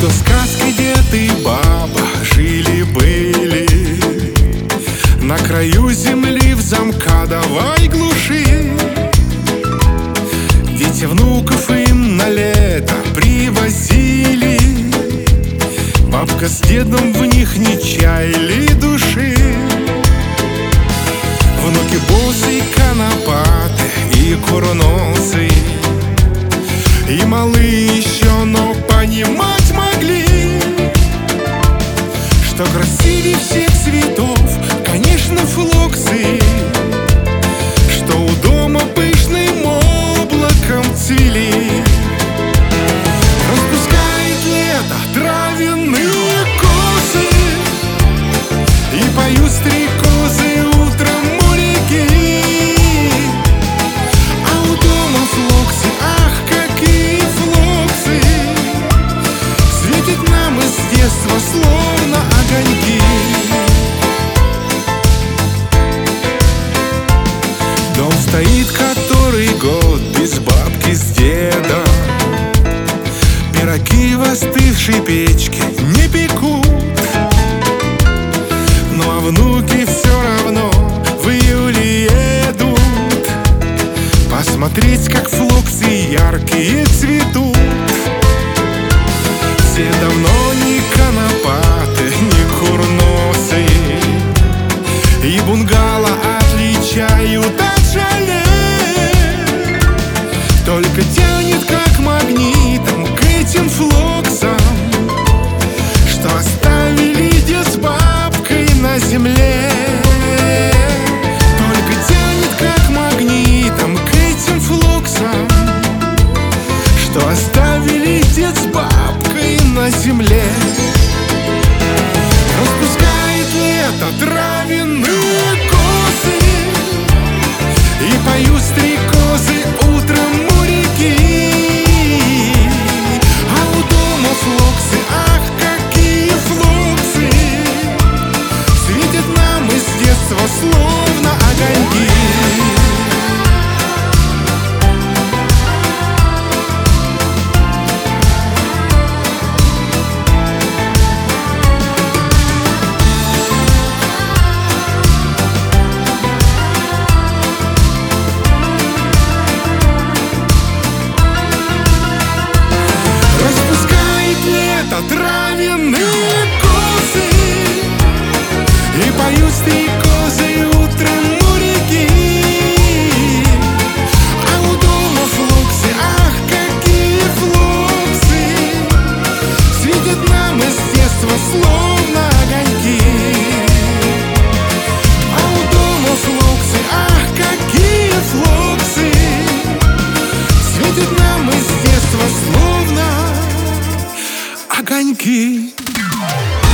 что сказки дед и баба жили-были на краю земли в замкадовой глуши. Дети внуков им на лето привозили, бабка с дедом в них не чаяли души. Внуки босы, конопаты и курносы, и малые еще, но понимать могли, что красивее всех цветов, конечно, флоксы, что у дома пышным облаком цвели. Распускает лето травяные косы, и поют стрекозы утром у реки. А у дома флоксы, ах, какие флоксы, светят нам из детства словно огоньки. Дом стоит который год без бабки с дедом, пироги в остывшей печке не пекут. Ну а внуки все равно в июле едут посмотреть, как флоксы яркие цветут. Все давно не конопаты, не курносы, и бунгало отличают от шале. Только тянет как магнитом к этим флоксам, что оставили дед с бабкой на земле. Только тянет как магнитом к этим флоксам, что оставили дед с бабкой на земле. Распускает лето травяные косы, и поют стрекозы утром у реки. А у дома флоксы, ах, какие флоксы, светят нам из детства словно огоньки. Травяные косы, и поют стрекозы утром у реки. А у дома флоксы, ах, какие флоксы, светят нам из детства словно огоньки. А у дома флоксы, ах, какие флоксы, светят нам из детства словно огоньки.